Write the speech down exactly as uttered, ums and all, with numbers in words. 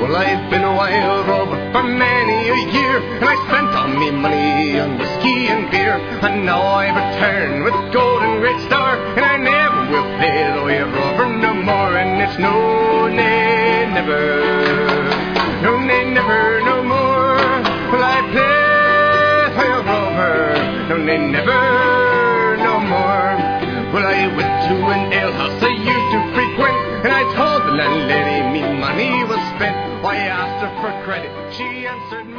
Well, I've been a wild rover for many a year, and I spent all me money on whiskey and beer. And now I return with gold and great star, and I never will play the wild rover no more. And it's no, nay, never, no, nay, never, no more will I play the wild rover, no, nay, never, no more. Well, I went to an alehouse I used to frequent, and I told the landlady me money was spent. I asked her for credit, she answered